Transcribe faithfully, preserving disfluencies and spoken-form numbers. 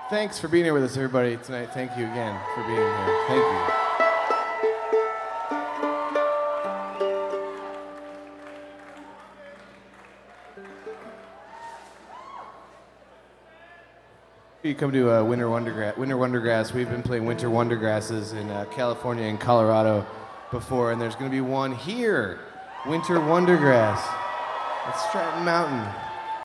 Thanks for being here with us, everybody, tonight. Thank you again for being here. Thank you. You come to uh, Winter Wondergrass. Winter Wondergrass. We've been playing Winter Wondergrasses in uh, California and Colorado before, and there's going to be one here, Winter Wondergrass at Stratton Mountain.